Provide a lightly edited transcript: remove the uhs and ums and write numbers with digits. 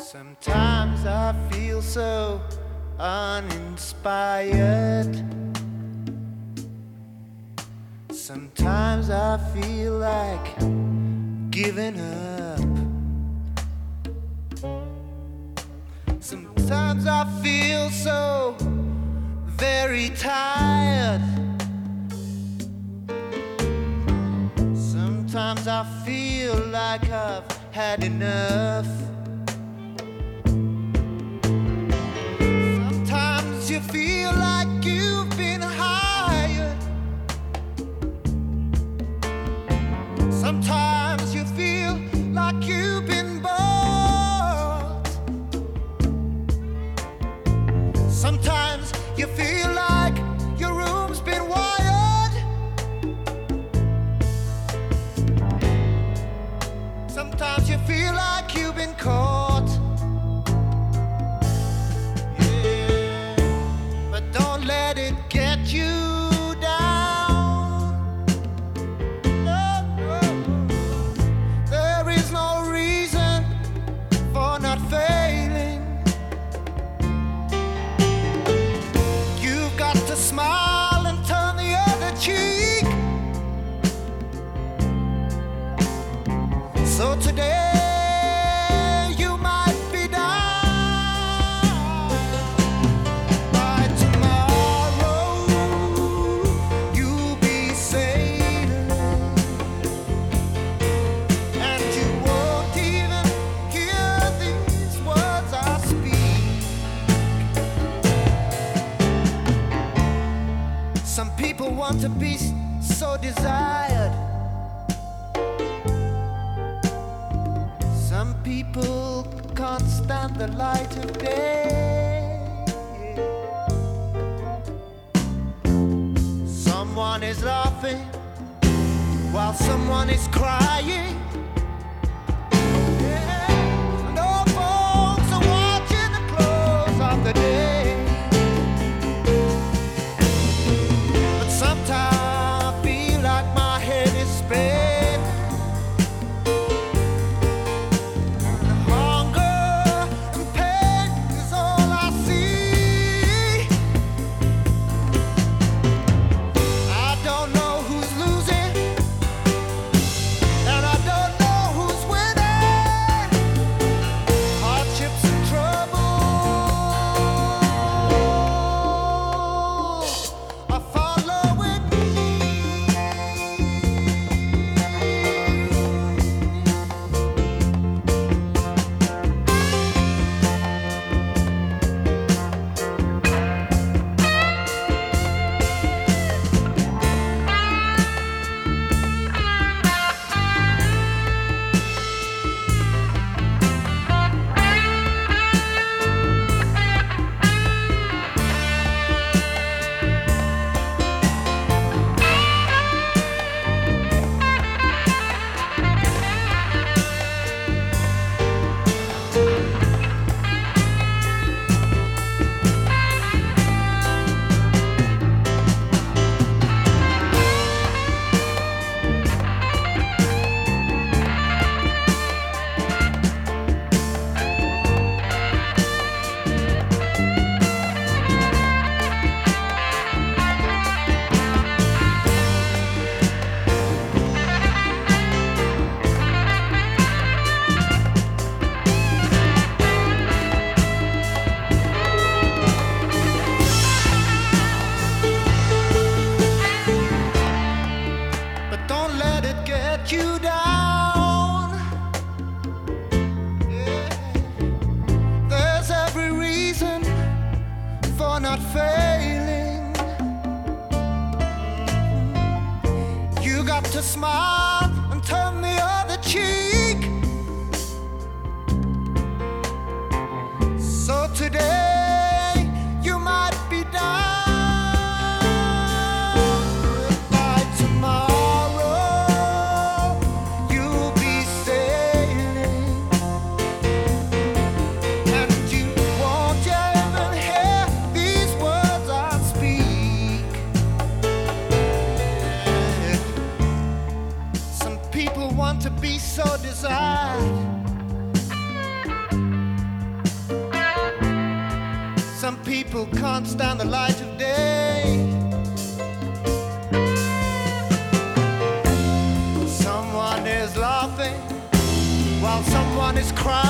Sometimes I feel so uninspired. Sometimes I feel like giving up. Sometimes I feel so very tired. Sometimes I feel like I've had enough. Sometimes you feel like you've been hired. Sometimes you feel like you've been bought. Sometimes you feel like your room's been wired. Sometimes you feel like you've been caught. Yeah, but don't let it get you down. No, no. There is no reason for not failing. You've got to smile and turn the other cheek. So today you might be down. By tomorrow you'll be sailing, and you won't even hear these words I speak. Some people want to be so desired. Some people can't stand the light of day. Someone is laughing while someone is crying. Yeah. And all folks are watching the close of the day. But sometimes I feel like my head is spinning. You down. Yeah. There's every reason for not failing. You got to smile and turn the other cheek. So today you might be down. By tomorrow you'll be sailing, and you won't even hear these words I speak. people can't stand the light of day. Someone is laughing while someone is crying.